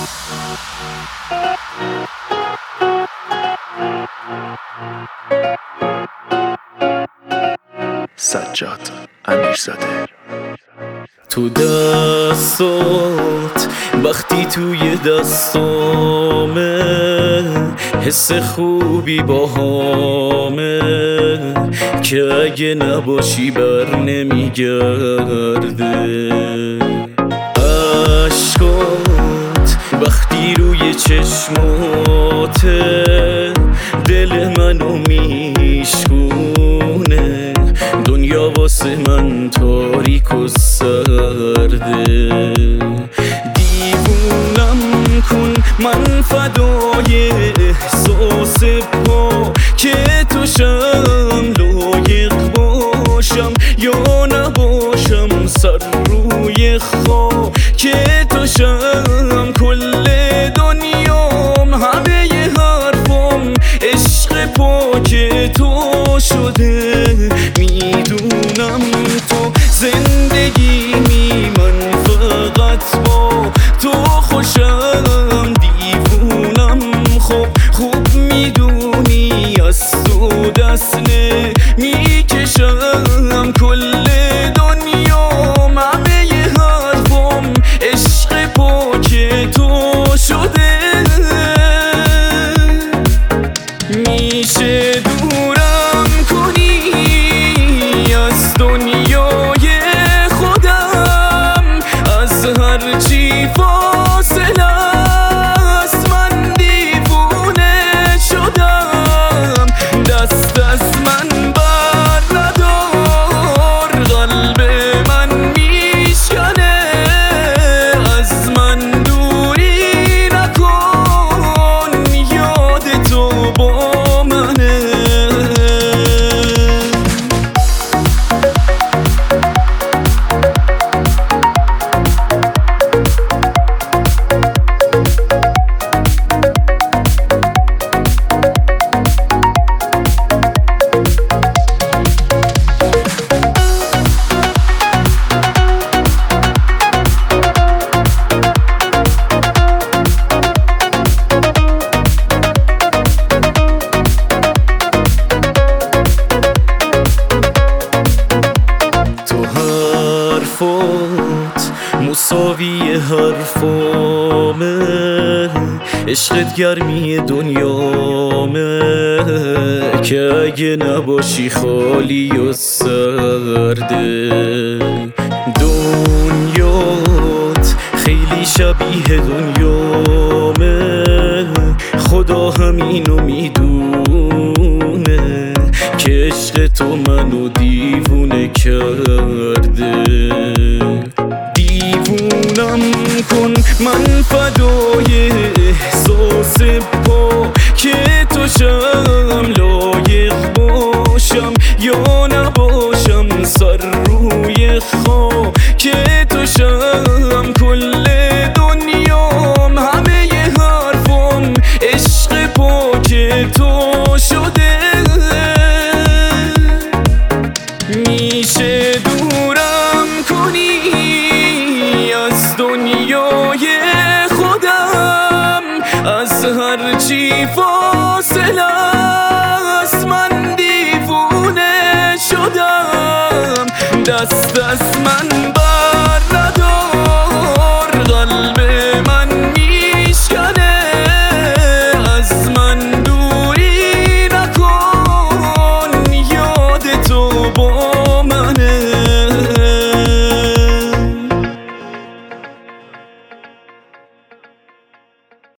سجاد امیرزاده. تو دستات وقتی توی دستامه حس خوبی باهامه که اگه نباشی بر نمیگرده. عشقات وقتی روی چشماته دل منو میشکونه، دنیا واسه من تاریک و سرده. دیوونم کن من فدای احساس پا که توشم، لایق باشم یا نباشم سر روی خواه که توشم. کل دنیام همه ی حرفم عشق پاک تو شده. میدونم تو زندگیمی، من فقط با تو خوشم. دیوونم خوب میدونی از تو دست نمیکشم. کل دنیام همه ی حرفم عشق پاک تو شده. میشه دورم کنی از دنیای خودم، از هرچی فاصله است من دیوونه شدم. دست از من بر ندار، قلب من میشکنه. از من دوری نکن، یاد تو با منه. مساوی حرفامه، عشقت گرمی دنیامه که اگه نباشی خالی و سرده. دنیات خیلی شبیه دنیامه، خدا همینو میدونه که عشق تو منو دیوونه کرده. دیوونم کن من فدای احساس پا که توشم، لایق باشم یا نباشم سر روی خواه که توشم. کل دنیام همه ی حرفم عشق پاک تو شده. میشه دورم کنی از دنیای خودم، از هرچی فاصله است من دیوونه شدم. دست از من